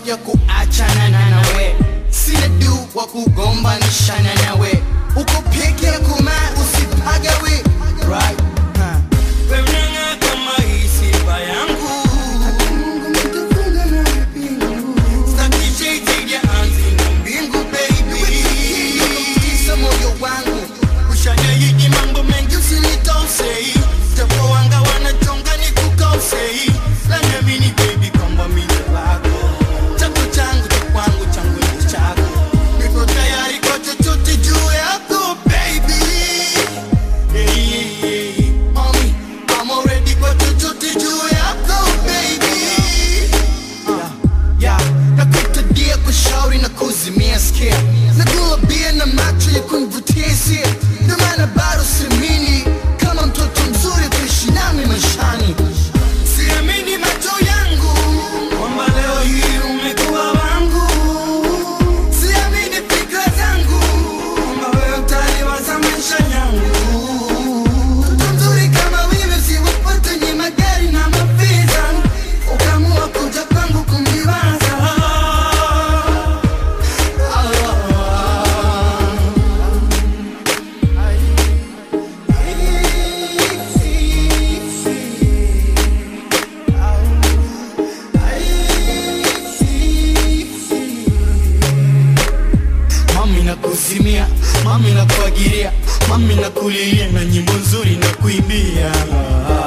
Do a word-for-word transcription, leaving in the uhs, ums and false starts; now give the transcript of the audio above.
talk ya kuachana na nawe, sina do wa kugombanishana nawe, uko peke yako ma usipagawe right. Wewe kama hii sifa yangu, Mungu mtafunga na mbingu, staki shade ya anzi na mbingu baby, kisa moyo wangu ushanya hiki mambo mengi usinitose, japo wanga wanachonga ni kukose, la nyamini baby kwamba mimi wako, chako changu kwangu changu ni chako, niko tayari kwa chochote juu yako baby. Hey, hey, hey. Mommy, I'm already kwa chochote juu yako baby. uh, yeah. Nakuta dia kushauri na kuzimia skia, nagula bia na macho ya kunivutia hisia, ndio maana bado siamini kama mtoto mzuri kuishi nami maishani. Siamini macho yangu kwamba leo hii umekuwa wangu, siamini fikra zangu kwamba wewe utaliwaza maisha yangu. Mtoto mzuri kama wewe siwapata nye magari na mafiza, ukaamua kuja kwangu kumliwaza. Mami na kuzimia, mami na kuagiria, mami na kulilia na nyimbo nzuri na kuimbia.